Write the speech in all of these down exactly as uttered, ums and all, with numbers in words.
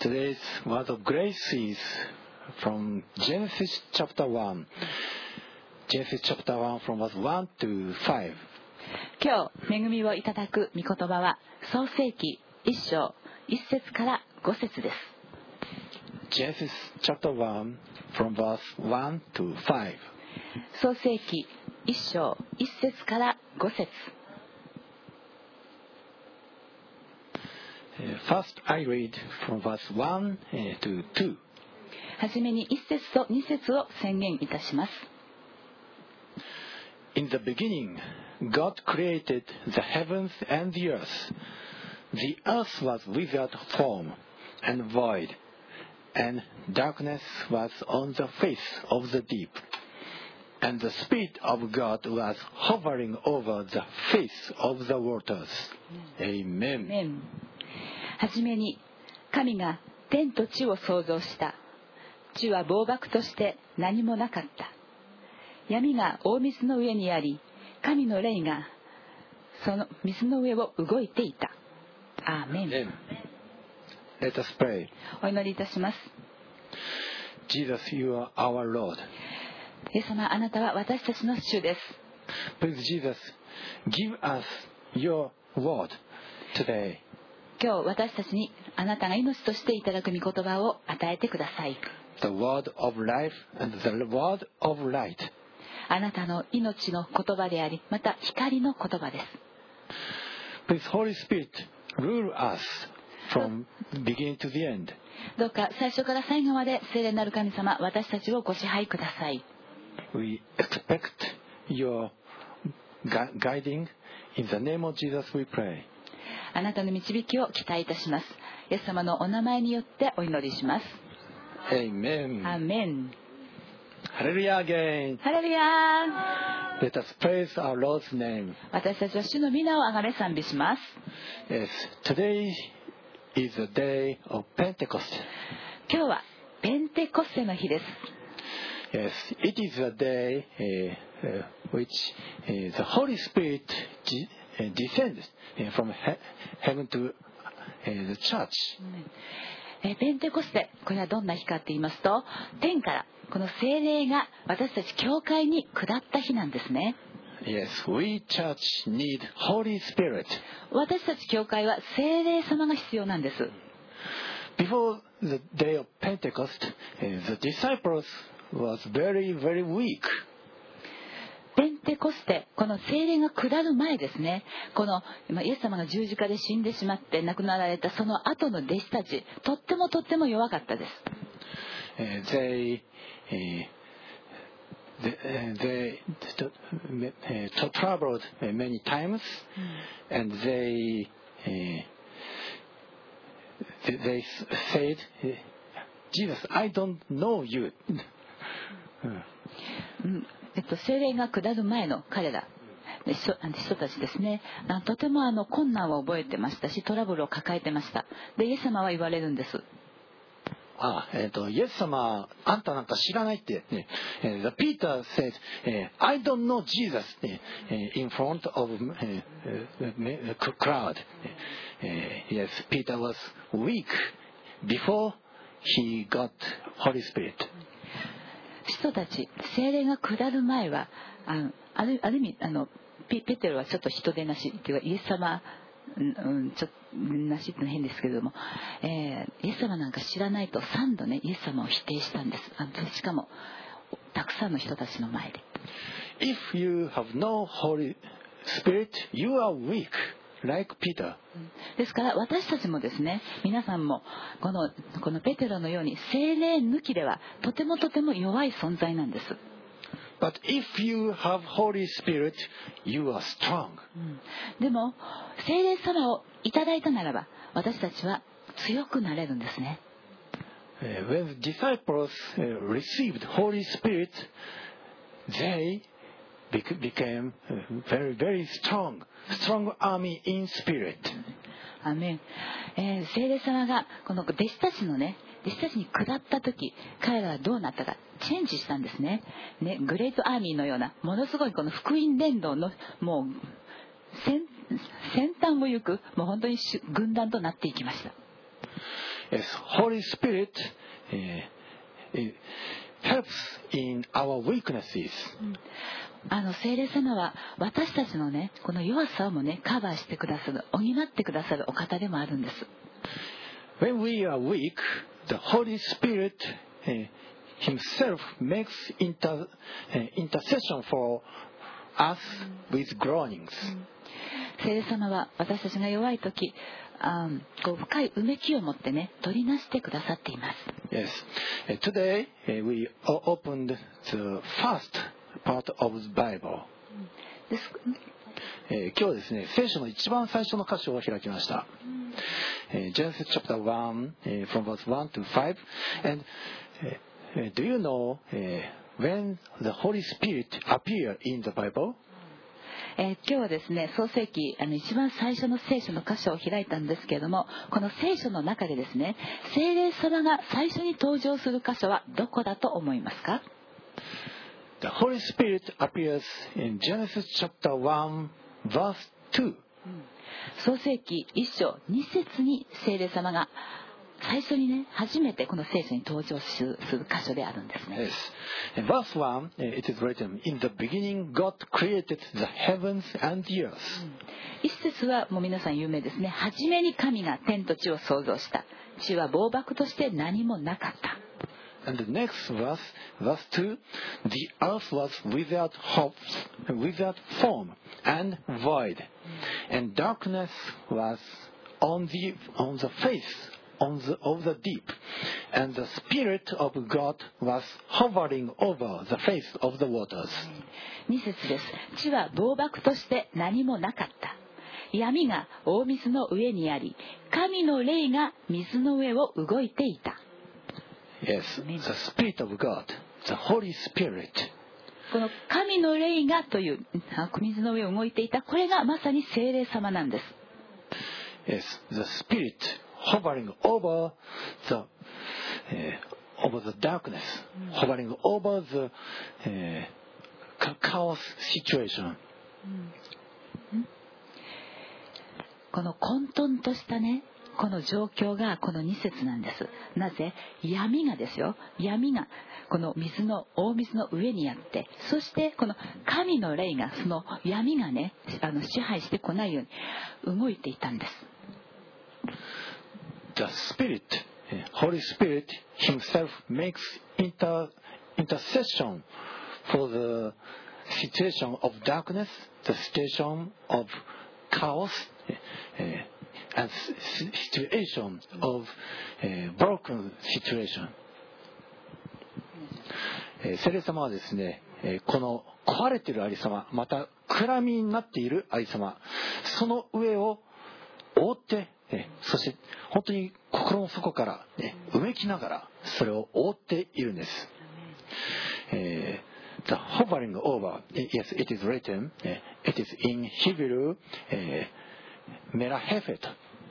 Today's word of grace is from Genesis chapter one. Genesis chapter one from verse one to five. 今日恵みをいただく御言葉は創世記一章一節から五節です。 Genesis chapter one from verse one to five. 創世記一章一節から五節。 First, I read from verse one to two. はじめに一節と二節を宣言いたします。 In the beginning, God created the heavens and the earth. The earth was without form and void, and darkness was on the face of the deep. And the Spirit of God was hovering over the face of the waters. Amen. はじめに神が天と地を創造した。地は暴漠として何もなかった。闇が大水の上にあり、神の霊がその水の上を動いていた。アーメン。 Let us pray. お祈りいたします。 Jesus, you are our Lord. イエス様、あなたは私たちの主です。 Please, Jesus, give us your word today. 今日私たちにあなたが命としていただく御言葉を与えてください。 The word of life and the word of light. あなたの命の言葉であり、また光の言葉です。 Please, Holy Spirit, rule us from beginning to the end. どうか最初から最後まで聖霊なる神様、私たちをご支配ください。 We expect your guiding. In the name of Jesus, we pray. あなたの導きを期待いたします。イエス様のお名前によってお祈りします。 Amen. アーメン。 Hallelujah again. ハレルヤー。 Let us praise our Lord's name. 私たちは主の皆をあがめ賛美します。 Yes, today is the day of Pentecost. 今日はペンテコステの日です。 Yes, it is a day uh, uh, which uh, the Holy Spirit de- uh, descends uh, from he- heaven to uh, the church. えペンテコステ、これはどんな日かと言いますと、天からこの聖霊が私たち教会に下った日なんですね。 Yes, we church need Holy Spirit. 私たち教会は聖霊様が必要なんです。 Before the day of Pentecost, uh, the disciples was very, very weak. ペンテコステ、この聖霊が下る前ですね。このイエス様が十字架で死んでしまって亡くなられたその後の弟子たち、とってもとっても弱かったです。 Uh, they, uh, they, they uh, traveled many times, and they, uh, they said, "Jesus, I don't know you." うんえっと、聖霊が下る前の彼ら人たちですね、とてもあの困難を覚えてましたし、トラブルを抱えてました。でイエス様は言われるんです。 あ、えっと、イエス様、あんたなんか知らないって、ね、The Peter said, I don't know Jesus in front of a crowd. Yes, Peter was weak before he got Holy Spirit. 人たち、聖霊が下る前は、あのあるある意味あのペペテロはちょっと人でなしっていうか、イエス様、うん、ちょっとなしっての変ですけれども、えー、イエス様なんか知らないとさんどねイエス様を否定したんです。あのしかもたくさんの人たちの前で。 If you have no Holy Spirit, you are weak, like Peter. ですから私たちもですね、皆さんもこのこのペテロのように聖霊抜きではとてもとても弱い存在なんです。 But if you have Holy Spirit, you are strong. でも聖霊様をいただいたならば私たちは強くなれるんですね。 When the disciples received Holy Spirit, they became very, very strong, strong army in spirit. アーメン。えー、聖霊様がこの弟子たちのね、弟子たちに下った時、彼らはどうなったか、チェンジしたんですね。ね、グレートアーミーのようなものすごいこの福音伝道のもう先先端を行くもう本当に軍団となっていきました。 Yes, Holy Spirit uh, helps in our weaknesses. あの聖霊様は私たちのねこの弱さをもねカバーしてくださる、補ってくださるお方でもあるんです。 When we are weak, the Holy Spirit uh, Himself makes inter, uh, intercession for us with groanings. 聖霊様は私たちが弱い時、あこう深いうめきを持ってね取りなしてくださっています。 Yes. Uh, today uh, we opened the first part of the Bible. です、 えー、今日はですね、聖書の一番最初の箇所を開きました。えー、Genesis chapter one, uh, from verse one to five. And uh, do you know uh, when the Holy Spirit appeared in the Bible? えー、今日はですね創世記あの一番最初の聖書の箇所を開いたんですけれども、この聖書の中でですね聖霊様が最初に登場する箇所はどこだと思いますか？ The Holy Spirit appears in Genesis chapter one, verse two. 創世記一章二節に聖霊様が最初にね初めてこの聖書に登場する箇所であるんですね。 Yes. In verse one, it is written, "In the beginning, God created the heavens and the earth." 一節はもう皆さん有名ですね。初めに神が天と地を創造した。地は暴漠として何もなかった。 And the next verse, verse two, "The earth was without hope, without form and void, and darkness was on the on the face on the of the deep, and the Spirit of God was hovering over the face of the waters." 二節です。地は暴漠として何もなかった。闇が大水の上にあり、神の霊が水の上を動いていた。 Yes, the Spirit of God, the Holy Spirit. この神の霊がという水の上を動いていた、これがまさに聖霊様なんです。 Yes, the Spirit hovering over the uh, over the darkness, hovering over the uh, chaos situation. この混沌としたねこの状況がこのに節なんです。なぜ？闇がですよ。闇がこの水の大水の上にあって、そしてこの神の霊がその闇がねあの支配してこないように動いていたんです。 The Spirit, Holy Spirit Himself makes inter, intercession for the situation of darkness, the situation of chaos, uh, and situation of uh, broken situation. 聖霊様はですね、この壊れているありさま、また暗闇になっているありさま、その上を覆って、そして本当に心の底から、ね、うめきながらそれを覆っているんです。えー、The hovering over, yes, it is written, it is in Hebrew, メラヘフェト。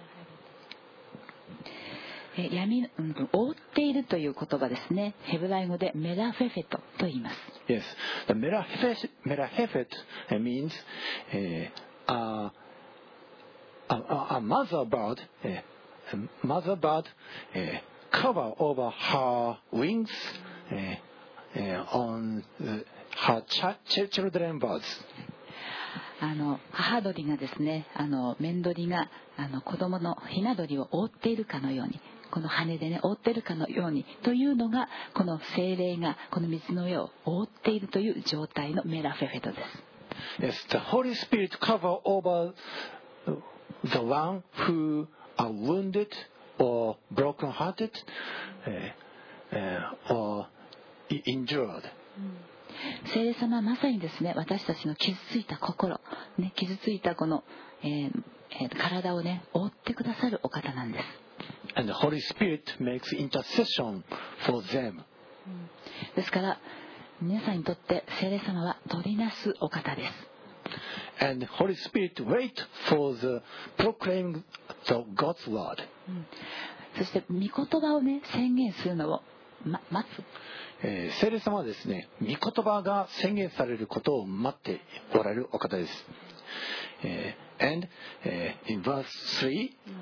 闇、うん、覆っているという言葉ですね。ヘブライ語でメラフェフェトと言います。 Yes, the メラヘフェ、メラヘフェト means、uh, uh, A, a mother bird, a mother bird, uh, cover over her wings uh, uh, on the, her ch- children birds. あの母鳥がですね、あの雌鳥があの子供のひな鳥を覆っているかのように、この羽でね覆っているかのようにというのがこの聖霊がこの水の上を覆っているという状態のメラフェフェトです。 Yes, the Holy Spirit cover over the one who are wounded or broken-hearted uh, uh, or injured. 聖霊様はまさにですね、私たちの傷ついた心、ね、傷ついたこの、えーえー、体をね覆ってくださるお方なんです。 And the Holy Spirit makes intercession for them. ですから皆さんにとって聖霊様は取りなすお方です。 And the Holy Spirit wait for the proclaiming the God's word. そして御言葉をね宣言するのを、ま、待つ。 えー、聖霊様はですね、御言葉が宣言されることを待っておられるお方です。えー、and、uh, in verse three,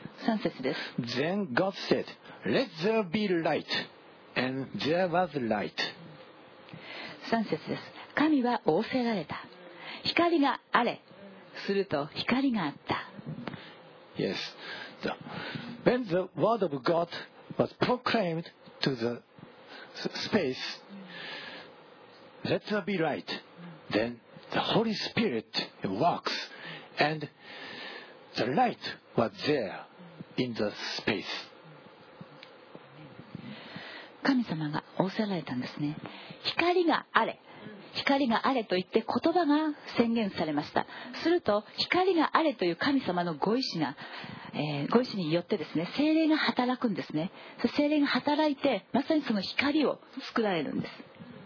さん節です。 Then God said, Let there be light. And there was light. さん節です。神は仰せられた。光があれ。すると光があった。 Yes. The, when the word of God was proclaimed to the space, let there be light. Then the Holy Spirit works, and the light was there in the space. 神様が仰せられたんですね。光があれ。光があれと言って言葉が宣言されました。すると光があれという神様のご意志が、えー、ご意志によってですね、聖霊が働くんですね。聖霊が働いてまさにその光を作られるんです。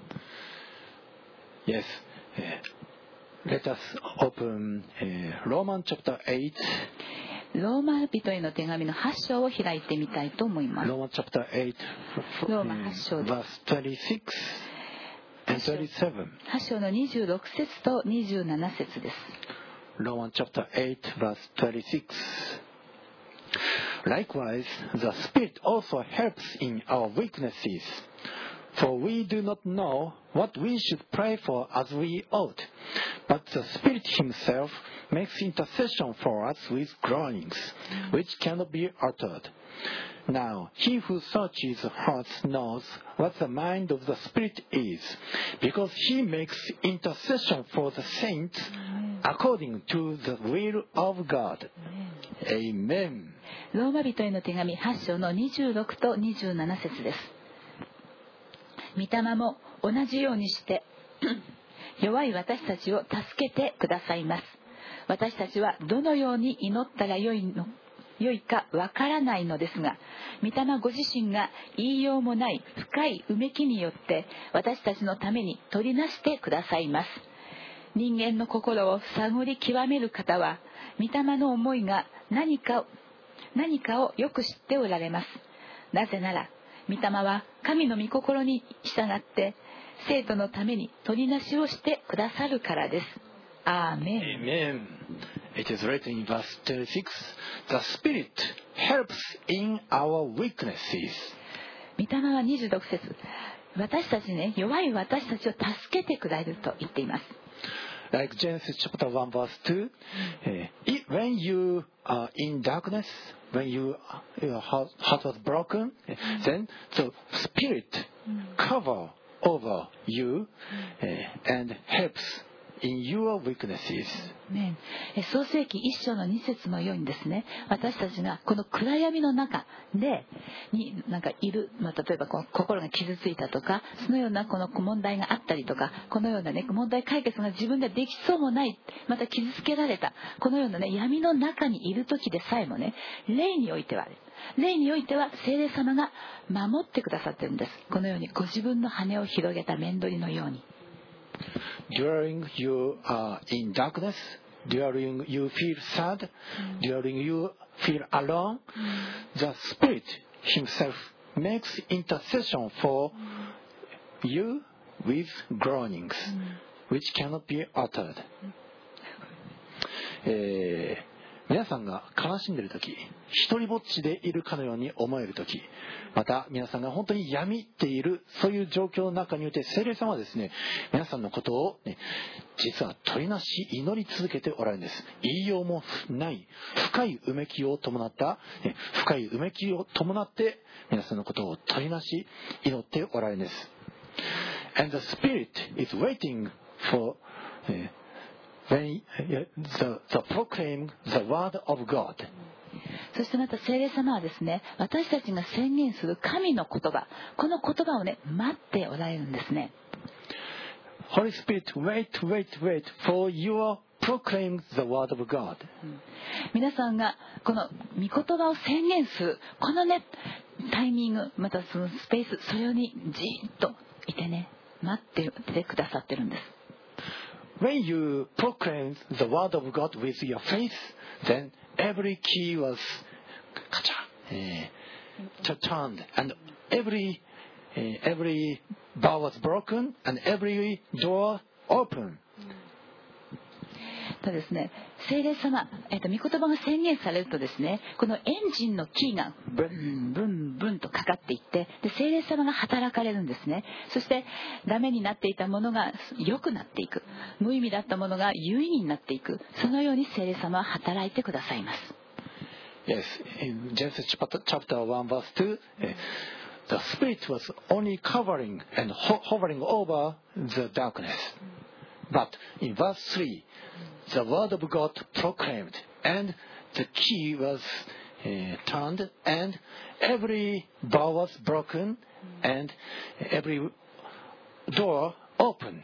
Yes. Uh, let us open uh, Romans chapter eight. ローマ人への手紙のはち章を開いてみたいと思います。 Romans chapter eight, ローマはち章です。 verse twenty-six and thirty-seven. はち章のにじゅうろく節とにじゅうなな節です。 Romans chapter eight, verse twenty-six. Likewise, the Spirit also helps in our weaknesses. For we do not know what we should pray for as we ought, but the Spirit Himself makes intercession for us with groanings, which cannot be uttered. Now, He who searches hearts knows what the mind of the Spirit is, because He makes intercession for the saints according to the will of God. Amen. ローマ人への手紙はち章のにじゅうろくとにじゅうなな節です。御霊も同じようにして弱い私たちを助けてくださいます。私たちはどのように祈ったらよいの良いかわからないのですが、御霊ご自身が言いようもない深いうめきによって私たちのために取りなしてくださいます。人間の心を探り極める方は、御霊の思いが何かを何かをよく知っておられます。なぜなら、御霊は神の御心に従って生徒のために取りなしをしてくださるからです。アーメン。 Amen. It is written in verse thirty-six, the Spirit helps in our weaknesses. 御霊はにじゅうろく節、私たちね、弱い私たちを助けてくれると言っています。 Like Genesis chapter one verse two, uh, when you are in darkness, when you, your heart, heart was broken, then the Spirit cover over you uh, and helps in your weaknesses. ね、創世記一章の二節のようにですね、私たちがこの暗闇の中でになんかいる、まあ、例えばこう心が傷ついたとか、そのようなこの問題があったりとか、このようなね問題解決が自分でできそうもない、また傷つけられたこのようなね闇の中にいる時でさえもね、霊においては霊においては聖霊様が守ってくださっているんです。このようにご自分の羽を広げた面取りのように。 During you are in darkness, during you feel sad, during you feel alone, the Spirit Himself makes intercession for you with groanings, which cannot be uttered. えー皆さんが悲しんでいるとき、一人ぼっちでいるかのように思えるとき、また皆さんが本当に病っているそういう状況の中において、聖霊様はですね、皆さんのことを、ね、実は取りなし祈り続けておられるんです。言いようもない深いうめきを伴った、ね、深いうめきを伴って皆さんのことを取りなし祈っておられるんです。And the Spirit is waiting for、ねWhen the, the proclaim the word of God. そしてまた聖霊様はですね、私たちが宣言する神の言葉、この言葉をね待っておられるんですね。 Holy Spirit, wait, wait, wait for your proclaim the word of God. 皆さんがこの御言葉を宣言するこのねタイミング、またそのスペース、それにじーっといてね待っててくださってるんです。 When you proclaim the word of God with your faith, then every key was turned, and every every bar was broken, and every door open. とですね、聖霊様、えっと、御言葉が宣言されるとですね、このエンジンのキーがブンブンブンとかかっていって、で聖霊様が働かれるんですね。そしてダメになっていたものが良くなっていく、無意味だったものが有意義になっていく、そのように聖霊様は働いてくださいます。 Yes, in Genesis chapter one verse two, the Spirit was only covering and ho- hovering over the darkness. But in verse three, the word of God proclaimed, and the key was uh, turned, and every bar was broken, and every door opened.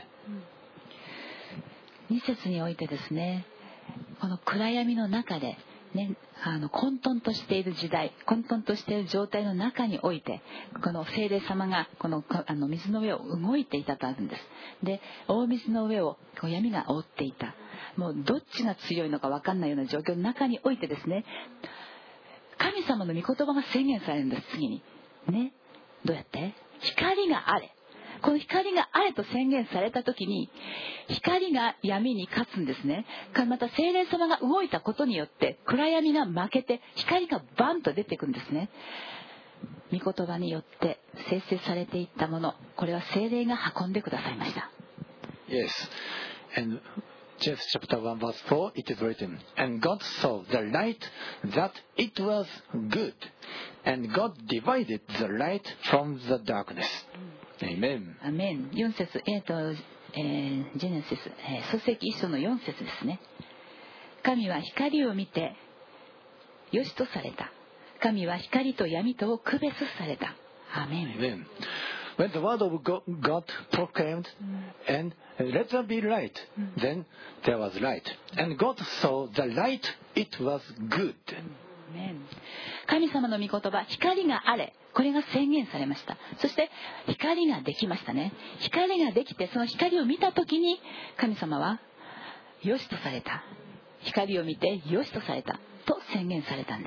に節においてですね、この暗闇の中で、ね、あの混沌としている時代、混沌としている状態の中において、この聖霊様がこのあの水の上を動いていたとあるんです。で、大水の上をこう闇が覆っていた。もうどっちが強いのか分かんないような状況の中においてですね、神様の御言葉が宣言されるんです。次にね、どうやって？光があれ。この光があれと宣言された時に、光が闇に勝つんですね。また聖霊様が動いたことによって暗闇が負けて光がバンと出てくるんですね。御言葉によって生成されていったもの、これは聖霊が運んでくださいました。 Yes, and Genesis chapter one verse four, it is written, and God saw the light that it was good, and God divided the light from the darkness. Amen. アメン。よん節、えーとえー、ジェネシス、えー、創世記一章のよん節ですね。神は光を見てよしとされた。神は光と闇とを区別された。アメン。 Amen. When the word of God proclaimed, and let there be light, then there was light. And God saw the light, it was good. 神様の御言葉、光があれ。これが宣言されました。そして光ができましたね。光ができて、その光を見たときに神様はよしとされた。光を見てよしとされたと宣言されたんです。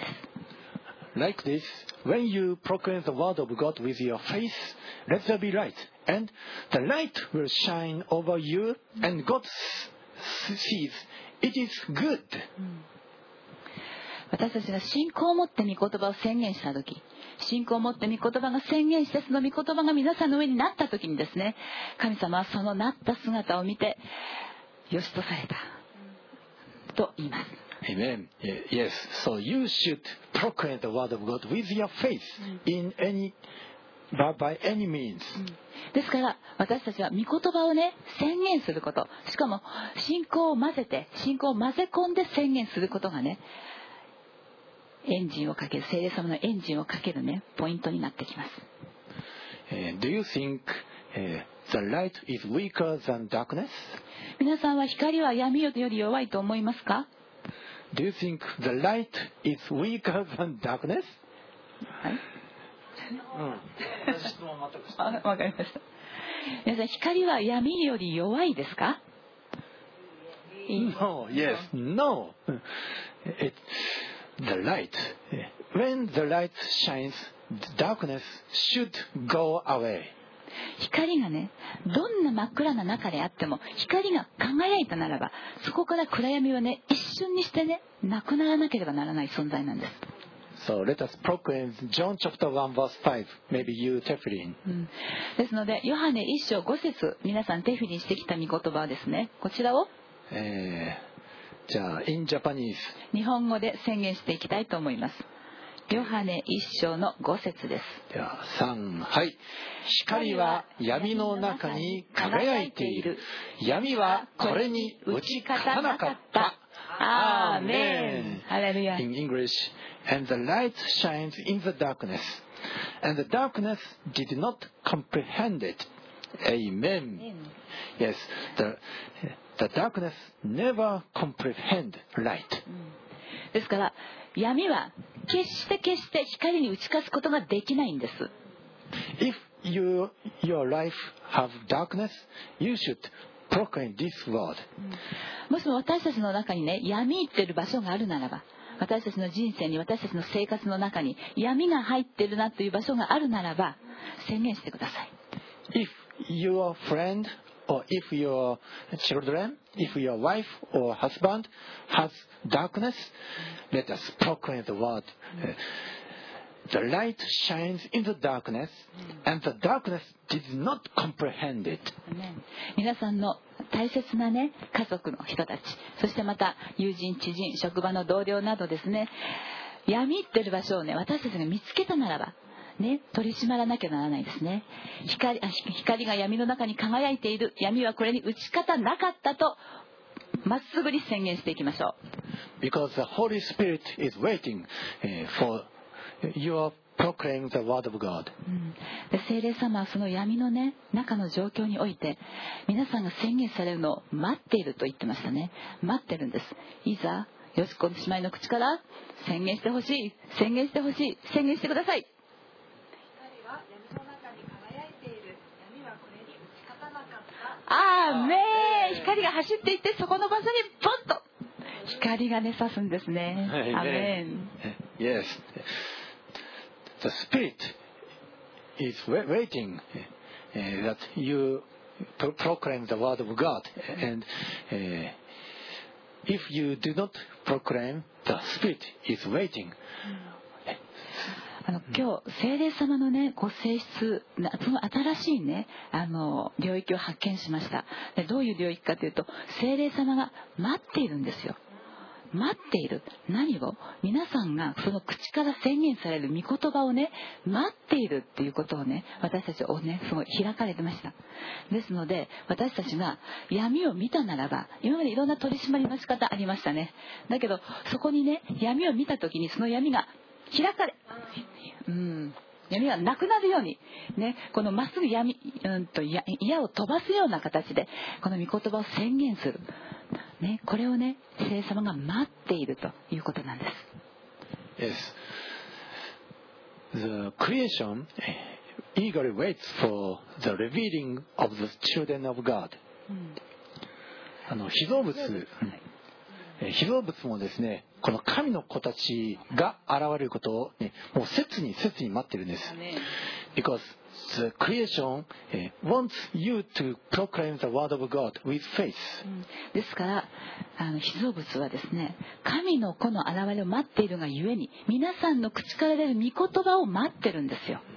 Like this, when you proclaim the word of God with your faith, let there be light, and the light will shine over you, and God sees it is good. 私たちが信仰を持って御言葉を宣言したとき、信仰を持って御言葉が宣言して、その御言葉が皆さんの上になったときにですね、神様はそのなった姿を見てよしとされたと言います。 Amen. Yes. So you should proclaim the word of God with your faith in any by any means. ですから私たちは御言葉をね宣言すること、しかも信仰を混ぜて信仰を混ぜ込んで宣言することがね、エンジンをかける、聖霊様のエンジンをかけるねポイントになってきます。 Uh, do you think uh, the light is weaker than darkness? 皆さんは光は闇より弱いと思いますか？ Do you think the light is weaker than darkness? はい。うん。質問全くしてない。わかりました。皆さん、光は闇より弱いですか？ No. Yes. No. It, the light. When the light shines, the darkness should go away. 光がね、どんな真っ暗な中であっても光が輝いたならば、そこから暗闇はね一瞬にしてねなくならなければならない存在なんです。 So let us proclaim John chapter one verse five. Maybe you テフリン、 うん、ですのでヨハネ一章五節、皆さんテフリンしてきた御言葉はですね、こちらを、 えー、じゃあ in Japanese 日本語で宣言していきたいと思います。ヨハネ一章の五節です。 では三、はい。光は闇の中に輝いている。闇はこれに打ち勝たなかった。アーメン。ハレルヤ。In English, and the light shines in the darkness, and the darkness did not comprehend it. Amen. Yes, the the darkness never comprehend light. ですから闇は決して決して光に打ち勝つことができないんです。 If you, your life have darkness, you should proclaim this word. もしも私たちの中にね闇っている場所があるならば、私たちの人生に私たちの生活の中に闇が入っているなという場所があるならば宣言してください。 If your friend or if your children If your wife or husband has darkness, let us proclaim the word. The light shines in the darkness, and the darkness did not comprehend it. 皆さんの大切なね、家族の人たち、そしてまた友人、知人、職場の同僚などですね、闇ってる場所をね、私たちが見つけたならば、ね、取り締まらなきゃならないですね。光、あ、光が闇の中に輝いている。闇はこれに打ち方なかったと、まっすぐに宣言していきましょう。Because the Holy Spirit is waiting for your proclaim the word of God. うん、で聖霊様はその闇のね、中の状況において、皆さんが宣言されるのを待っていると言ってましたね。待ってるんです。いざ、よしこ姉妹の口から宣言してほしい、宣言してほしい、宣言してください。あーめー、光が走っていってそこの場所にポンと光がね差すんですね。アメン。 Yes. The Spirit is waiting that you proclaim the word of God, and if you do not proclaim, the Spirit is waiting. あの今日聖霊様のねご性質、その新しいねあの領域を発見しました。でどういう領域かというと、聖霊様が待っているんですよ。待っている。何を？皆さんがその口から宣言される御言葉をね待っているっていうことをね、私たちをねすごい開かれてました。ですので私たちが闇を見たならば、今までいろんな取り締まりの仕方ありましたね。だけどそこにね闇を見た時にその闇が開かれ、うん、闇がなくなるようにね、このまっすぐ闇、うんと矢を飛ばすような形でこの御言葉を宣言する。ね、これをね、聖霊様が待っているということなんです。 Yes. The creation eagerly waits for the revealing of the children of God. うん、あの被造物、はい、被造物もですね、この神の子たちが現れることを、ね、もう切に切に待ってるんです。Because the creation wants you to proclaim the word of God with faith. ですからあの被造物はですね、神の子の現れを待っているがゆえに、皆さんの口から出る御言葉を待ってるんですよ。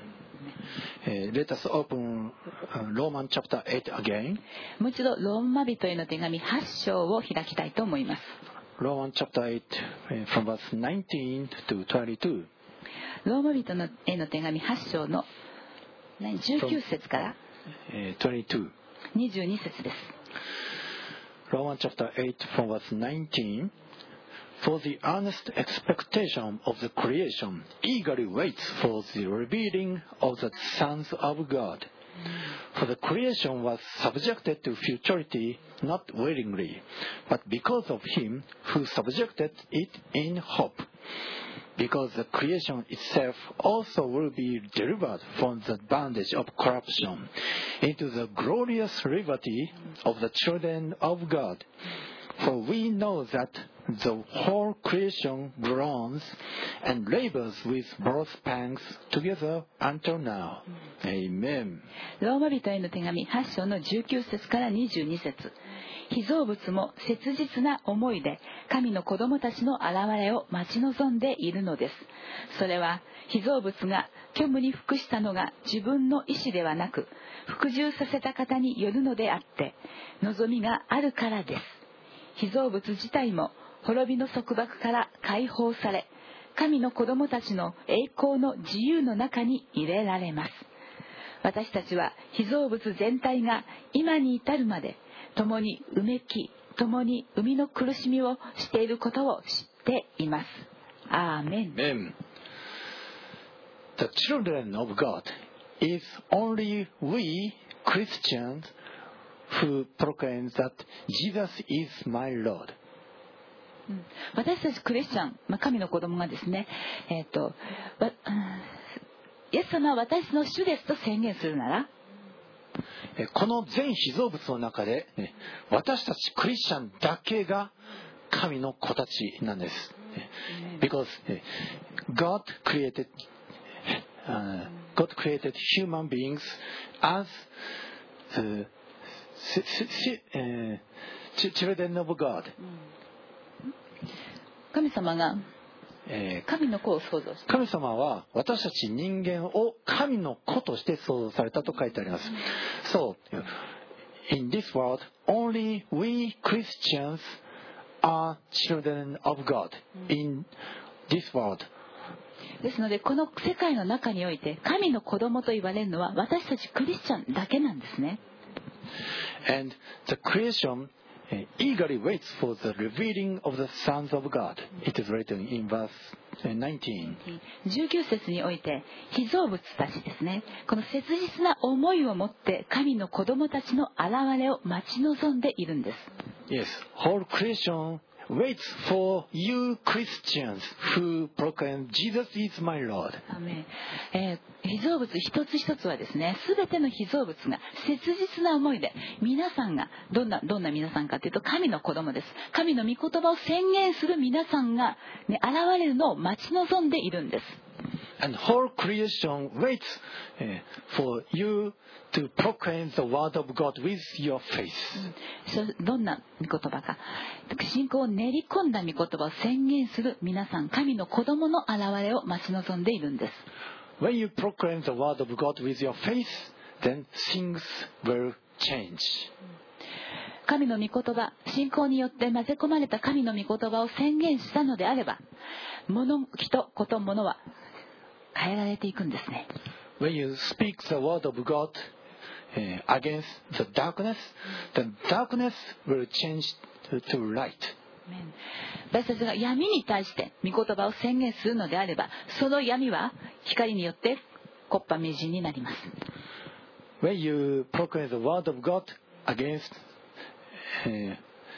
Uh, let us open Romans chapter eight again. もう一度ローマ人への手紙はち章を開きたいと思います。 Romans chapter eight from verse nineteen to twenty-two. ローマ人への手紙はち章のじゅうきゅう節からにじゅうに節です。 Romans chapter eight from verse nineteen. For the earnest expectation of the creation eagerly waits for the revealing of the sons of God. For the creation was subjected to futility not willingly, but because of him who subjected it in hope. Because the creation itself also will be delivered from the bondage of corruption into the glorious liberty of the children of God. For we know that the whole creation groans and labors with both pangs together until now. Amen. ローマ人への手紙はち章のじゅうきゅう節からにじゅうに節。被造物も切実な思いで神の子供たちの現れを待ち望んでいるのです。それは被造物が虚無に服したのが自分の意志ではなく、服従させた方によるのであって、望みがあるからです。被造物自体も滅びの束縛から解放され、神の子供たちの栄光の自由の中に入れられます。私たちは被造物全体が今に至るまで共にうめき、共に生みの苦しみをしていることを知っています。アーメン。 Amen. The children of God is only we Christians who proclaim that Jesus is my Lord. 私たちクリスチャン、まあ、神の子供がですね、えーと、イエス様は私の主ですと宣言するなら、 この全被造物の中で、ね、私たちクリスチャンだけが神の子たちなんです。Because God created, uh, God created human beings as the uh, children of God. 神様がえー神の子を創造した。 神様は私たち人間を神の子として創造されたと書いてあります。So, in this world, only we Christians are children of God. In this world. ですのでこの世界の中において神の子供と言われるのは私たちクリスチャンだけなんですね。 And the creation eagerly waits for the revealing of the sons of God. It is written in verse nineteen. じゅうきゅう節において被造物たちですね、この切実な思いを持って神の子供たちの現れを待ち望んでいるんです。 Yes, whole creation waits for you Christians who proclaim Jesus is my Lord. アーメン。えー被造物一つ一つはですね、すべての被造物が切実な思いで、皆さんがどんなどんな皆さんかというと神の子供です。神の御言葉を宣言する皆さんが、ね、現れるのを待ち望んでいるんです。 And whole creation waits uh, for you to proclaim the word of God with your faith. どんな御言葉か、信仰を練り込んだ御言葉を宣言する皆さん、神の子供の現れを待ち望んでいるんです。 When you proclaim the word of God with your faith, then things will change. 神の御言葉、信仰によって混ぜ込まれた神の御言葉を宣言したのであれば、物、人、こと、物は変えられていくんですね。 When you speak the word of God uh, against the darkness, the darkness will change to, to light. 私たちが闇に対して御言葉を宣言するのであれば、その闇は光によって木っ端みじんになります。 When you proclaim the word of God against uh,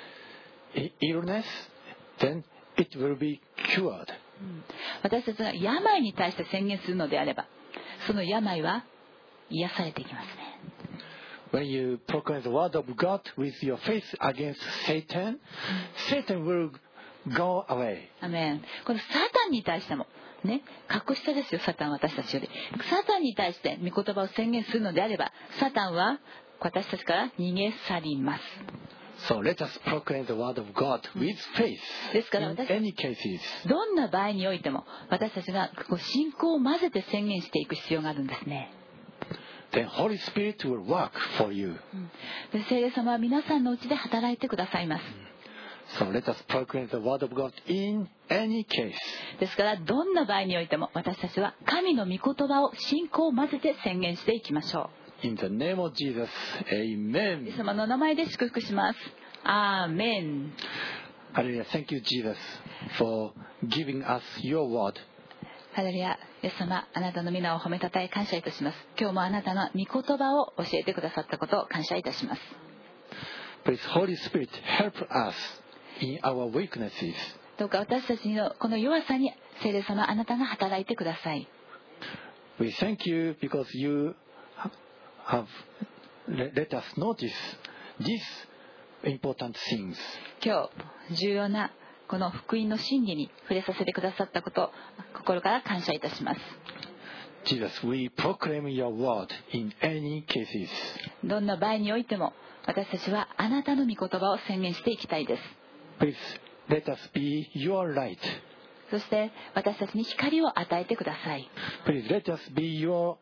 illness, then it will be cured. 私たちが病に対して宣言するのであれば、その病は癒されていきますね。 When you proclaim the word of God with your faith against Satan, Satan will go away. アメン。このサタンに対してもね、格下ですよ、サタンは私たちより。サタンに対して御言葉を宣言するのであれば、サタンは私たちから逃げ去ります。 So let us proclaim the word of God with faith ですから in 私 any cases. どんな場合においても私たちがこう信仰を混ぜて宣言していく必要があるんですね。 Then Holy Spirit will work for you. で聖霊様は皆さんのうちで働いてくださいます。 So let us proclaim the word of God in any case. ですからどんな場合においても私たちは神の御言葉を信仰を混ぜて宣言していきましょう。 In the name of Jesus, イエ Amen. ス様の名前で祝福します。アーメン。 Hallelujah. Thank you, Jesus, for giving us your word. ハレルヤ、イエス様、あなたの皆を褒めたたえ感謝いたします。今日もあなたの御言葉を教えてくださったことを感謝いたします。 Please, Holy Spirit, help us in our weaknesses. どうか私たちのこの弱さに聖霊様、あなたが働いてください。 We thank you because you have let us notice these important things. 今日重要なこの福音の真理に触れさせてくださったことを心から感謝いたします。 Jesus, we proclaim your word in any cases. どんな場合においても私たちはあなたの御言葉を宣言していきたいです。 Please let us be your light. そして私たちに光を与えてください。 Please let us be your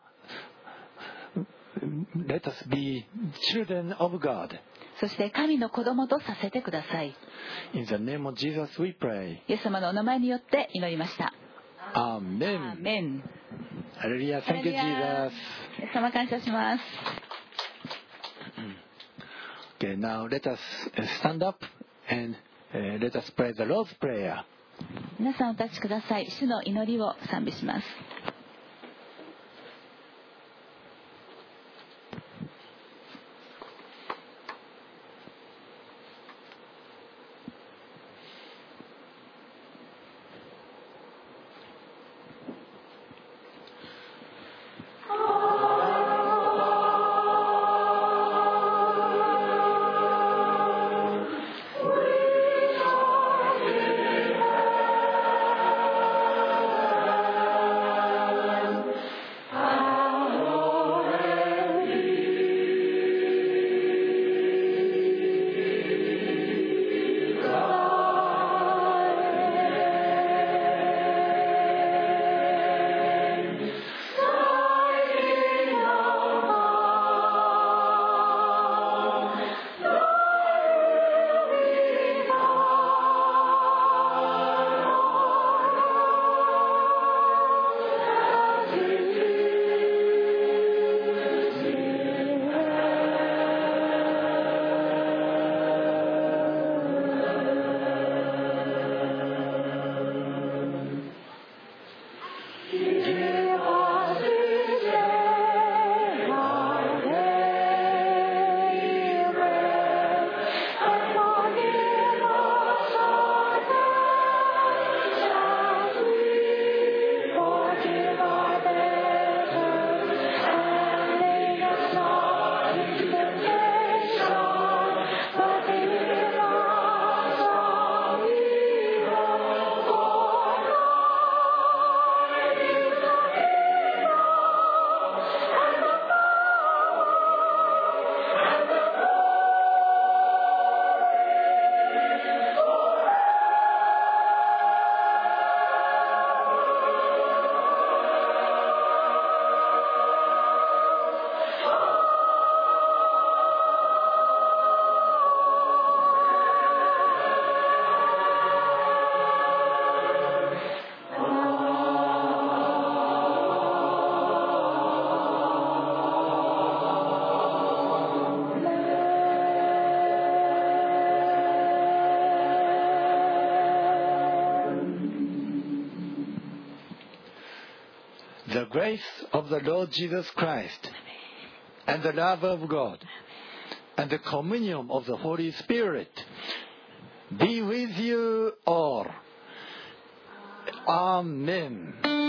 let us be children of God. そして神の子供とさせてください。 In the name of Jesus we pray. イエス様のお名前によって祈りました。 Amen. アーメン。 Hallelujah. Thank you, ハレルヤ Jesus. イエス様感謝します。 Okay, now let us stand up and uh, let us pray the Lord's Prayer. 皆さんお立ちください。主の祈りを賛美します。 Amen. grace of the Lord Jesus Christ, and the love of God, and the communion of the Holy Spirit be with you all. Amen.